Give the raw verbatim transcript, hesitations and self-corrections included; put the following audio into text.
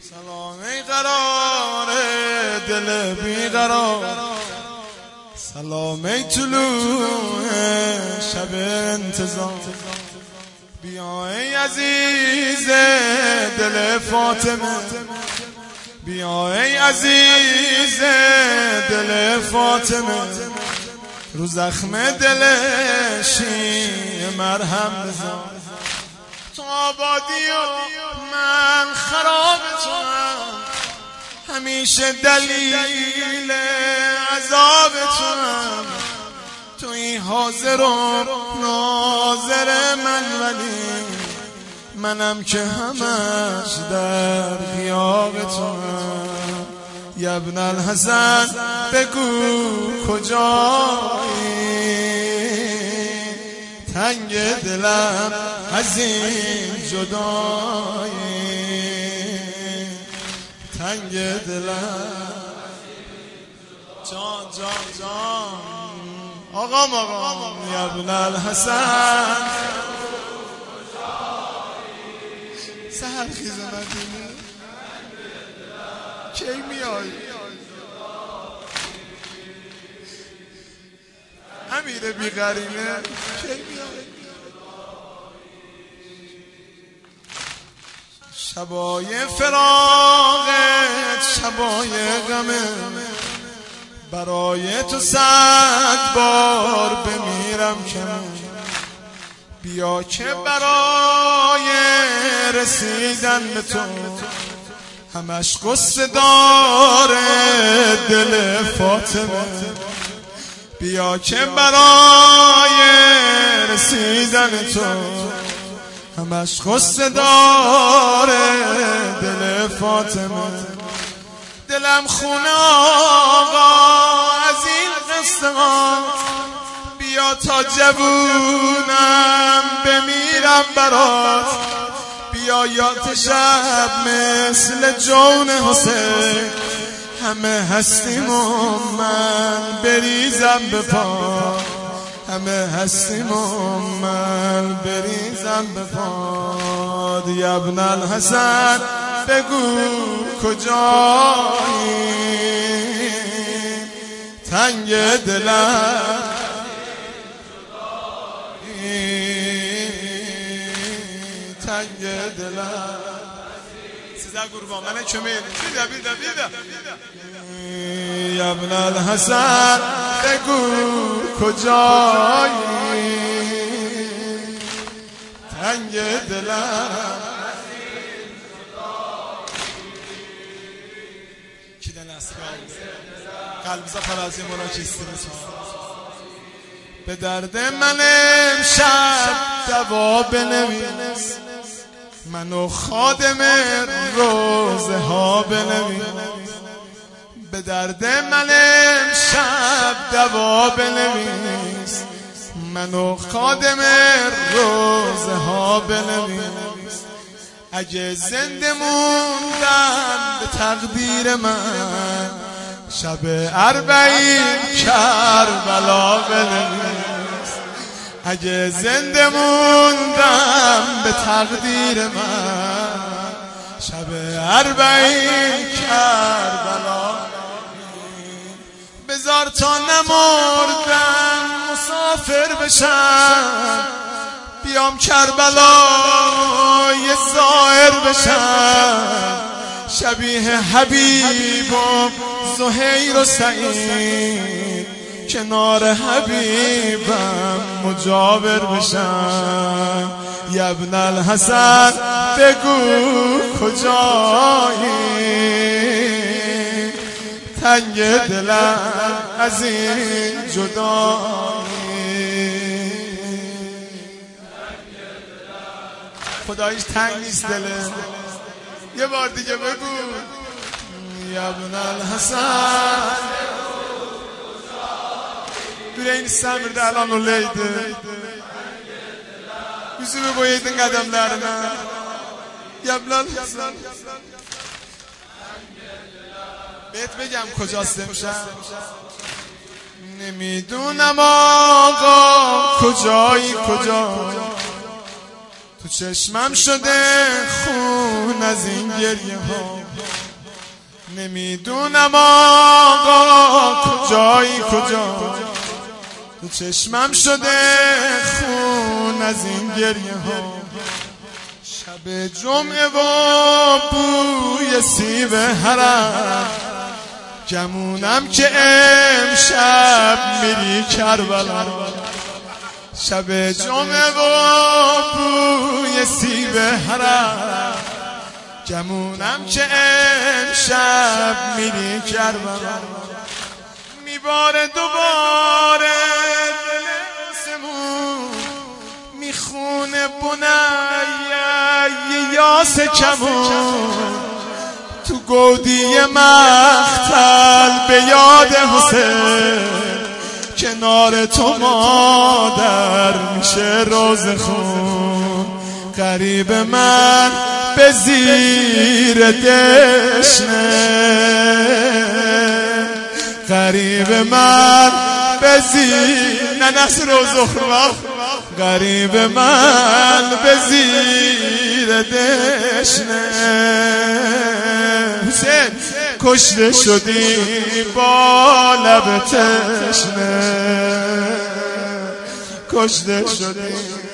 سلام ای قرار دل بیقرار، سلام ای طلوع شب انتظار، بیا ای عزیز دل فاطمه، بیا ای عزیز دل فاطمه، رو زخم دل شیر مرهم بزن. تو آبادی و من خراب توام، همیشه دلیل عذاب توام، توی حاضر و ناظر من، ولی منم که همش در غیاب توام. یا ابن الحسن بگو کجایی، تنگ دلم از این جدایی، تنگ دلم. جان جان جان آقام آقام یا ابن الحسن سهر خیز مدینه کی میای؟ امیر بیقرینه کی میای؟ شبای فراقت شبای غمه، برای تو صد بار بمیرم کمه، بیا که برای رسیدن به تو همش قصه داره دل فاطمه، بیا که برای رسیدن تو همش قصه داره دل فاطمه. دلم خونه آقا از این قصه ها، بیا تا جوونم بمیرم برات، بیا یاد شب مثل جون حسین، همه هستیم و من بریزم به پا، همه هستیم و من بریزم به پا. یا ابن الحسن بگو کجایی، تنگ دلم تنگ دلم. سیزده قربان من چمیل بیده بیده بیده. یا ابن الحسن بگو کجایی، تنگ دلم. کی دل است قلب زفر از این مناکستی به درد من امشب دوا بنویس، منو خادم روزه ها بنویس، به درد من امشب دوا بنویس، منو خادم روزه ها بنویس. اگه زنده موندم به تقدیر من، شب اربعین کربلا بنویس. اگه زنده موندم به تقدیر من، شب اربعین کربلا بذار تا نمردم مسافر بشم، بیام کربلا یه زائر بشم، شبیه حبیب و زهیر و سعید کنار حبیبم مجاور بشم. یا ابن الحسن بگو کجایی، تنگ دلم از این جدایی. خداییش تنگ نیست دله، یه بار دیگه بگو یا ابن الحسن. دوره این سمر ده الان و لیده yüzü mü boyaydın kademlerine یا ابن الحسن. بهت بگم کجاست امشب؟ نمیدونم آقا کجایی کجا، تو چشمم شده خون خون از این گریه ها. نمیدونم آقا کجایی کجا، تو چشمم شده خون از این گریه ها. شب جمعه و بوی سیب حرم، گمونم که امشب میری کربلا. شب جمعه و بوی سیب حرم، گمونم که امشب میری کربلا. میباره دوباره دل آسمون، میخونه بنیه یاس کمون، تو گودی مقتل به یاد حسین، کنار تو مادر میشه روز خون. غریب من به زیر دشنه، غریب من به زیر نه نصر روز اخرى، غریب من به زیر دشنه. حسین کشته شدی با لب تشنه، کشته شدی